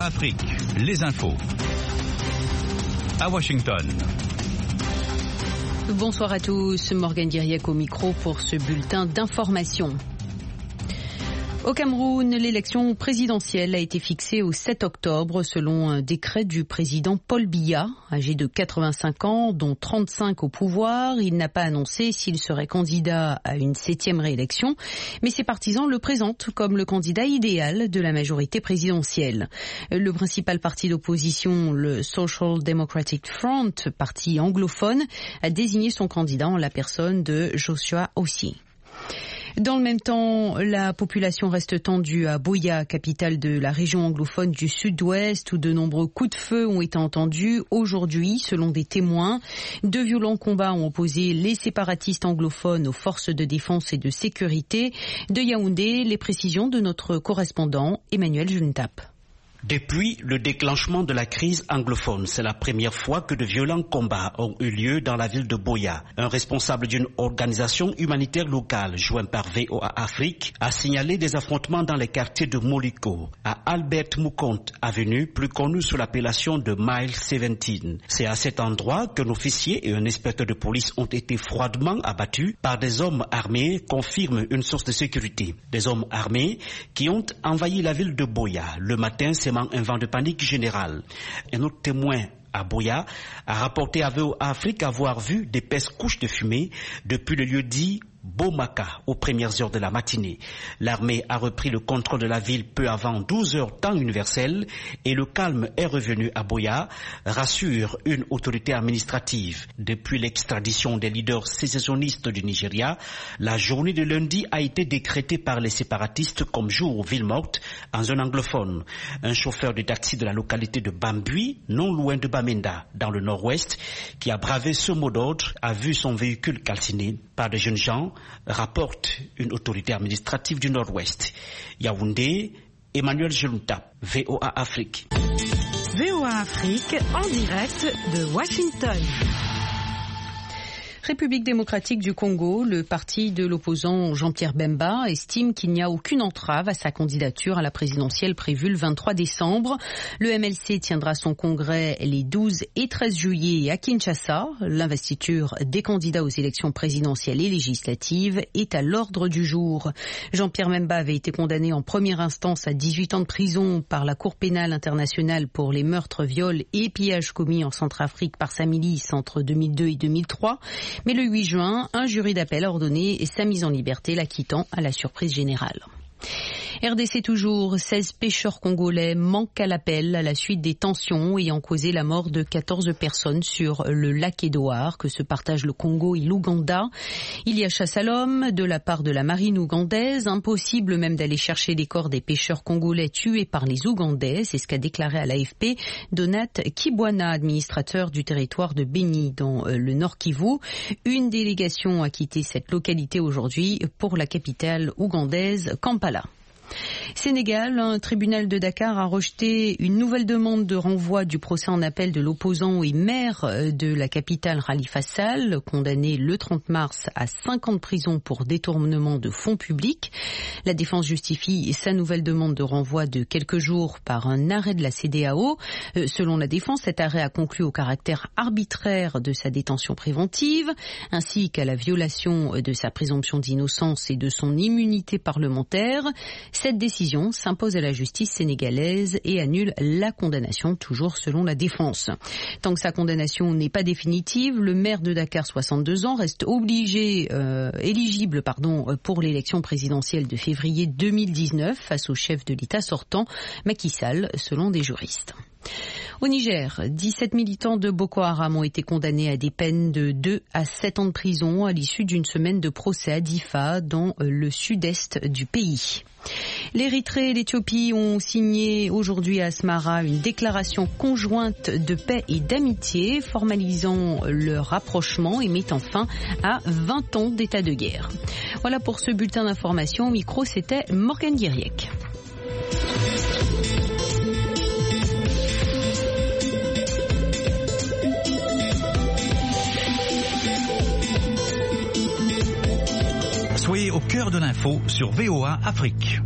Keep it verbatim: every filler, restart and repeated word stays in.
Afrique, les infos. À Washington. Bonsoir à tous, Morgane Guiriec au micro pour ce bulletin d'information. Au Cameroun, l'élection présidentielle a été fixée au sept octobre selon un décret du président Paul Biya, âgé de quatre-vingt-cinq ans, dont trente-cinq au pouvoir. Il n'a pas annoncé s'il serait candidat à une septième réélection, mais ses partisans le présentent comme le candidat idéal de la majorité présidentielle. Le principal parti d'opposition, le Social Democratic Front, parti anglophone, a désigné son candidat en la personne de Joshua Osih. Dans le même temps, la population reste tendue à Buea, capitale de la région anglophone du sud-ouest, où de nombreux coups de feu ont été entendus aujourd'hui, selon des témoins. De violents combats ont opposé les séparatistes anglophones aux forces de défense et de sécurité. De Yaoundé, les précisions de notre correspondant Emmanuel Juntap. Depuis le déclenchement de la crise anglophone, c'est la première fois que de violents combats ont eu lieu dans la ville de Buea. Un responsable d'une organisation humanitaire locale, joint par V O A Afrique, a signalé des affrontements dans les quartiers de Moliko, à Albert Moucont Avenue, plus connue sous l'appellation de Mile dix-sept. C'est à cet endroit qu'un officier et un inspecteur de police ont été froidement abattus par des hommes armés, confirme une source de sécurité. Des hommes armés qui ont envahi la ville de Buea. Le matin, c'est un vent de panique générale. Un autre témoin à Buea a rapporté à V O A Afrique avoir vu d'épaisses couches de fumée depuis le lieu dit Bomaka aux premières heures de la matinée. L'armée a repris le contrôle de la ville peu avant douze heures temps universel et le calme est revenu à Buea, rassure une autorité administrative. Depuis l'extradition des leaders sécessionnistes du Nigeria, la journée de lundi a été décrétée par les séparatistes comme jour ville morte en zone anglophone. Un chauffeur de taxi de la localité de Bambui, non loin de Bamenda, dans le nord-ouest, qui a bravé ce mot d'ordre, a vu son véhicule calciné par des jeunes gens, rapporte une autorité administrative du Nord-Ouest. Yaoundé, Emmanuel Jelunta, V O A Afrique. V O A Afrique en direct de Washington. République démocratique du Congo, le parti de l'opposant Jean-Pierre Bemba estime qu'il n'y a aucune entrave à sa candidature à la présidentielle prévue le vingt-trois décembre. Le M L C tiendra son congrès les douze et treize juillet à Kinshasa. L'investiture des candidats aux élections présidentielles et législatives est à l'ordre du jour. Jean-Pierre Bemba avait été condamné en première instance à dix-huit ans de prison par la Cour pénale internationale pour les meurtres, viols et pillages commis en Centrafrique par sa milice entre deux mille deux et deux mille trois. Mais le huit juin, un jury d'appel a ordonné sa mise en liberté, l'acquittant à la surprise générale. R D C toujours, seize pêcheurs congolais manquent à l'appel à la suite des tensions ayant causé la mort de quatorze personnes sur le lac Édouard que se partagent le Congo et l'Ouganda. Il y a chasse à l'homme de la part de la marine ougandaise, impossible même d'aller chercher les corps des pêcheurs congolais tués par les Ougandais, c'est ce qu'a déclaré à l'A F P Donat Kibwana, administrateur du territoire de Beni dans le Nord Kivu. Une délégation a quitté cette localité aujourd'hui pour la capitale ougandaise Kampala. Sénégal, un tribunal de Dakar a rejeté une nouvelle demande de renvoi du procès en appel de l'opposant et maire de la capitale Khalifa Sall, condamné le trente mars à cinq ans de prison pour détournement de fonds publics. La défense justifie sa nouvelle demande de renvoi de quelques jours par un arrêt de la C E D E A O. Selon la défense, cet arrêt a conclu au caractère arbitraire de sa détention préventive, ainsi qu'à la violation de sa présomption d'innocence et de son immunité parlementaire. Cette décision s'impose à la justice sénégalaise et annule la condamnation, toujours selon la défense. Tant que sa condamnation n'est pas définitive, le maire de Dakar, soixante-deux ans, reste obligé, euh, éligible pardon, pour l'élection présidentielle de février deux mille dix-neuf face au chef de l'État sortant, Macky Sall, selon des juristes. Au Niger, dix-sept militants de Boko Haram ont été condamnés à des peines de deux à sept ans de prison à l'issue d'une semaine de procès à Difa dans le sud-est du pays. L'Érythrée et l'Éthiopie ont signé aujourd'hui à Asmara une déclaration conjointe de paix et d'amitié formalisant leur rapprochement et mettant fin à vingt ans d'état de guerre. Voilà pour ce bulletin d'information. Au micro, c'était Morgane Guiriec. Soyez au cœur de l'info sur V O A Afrique.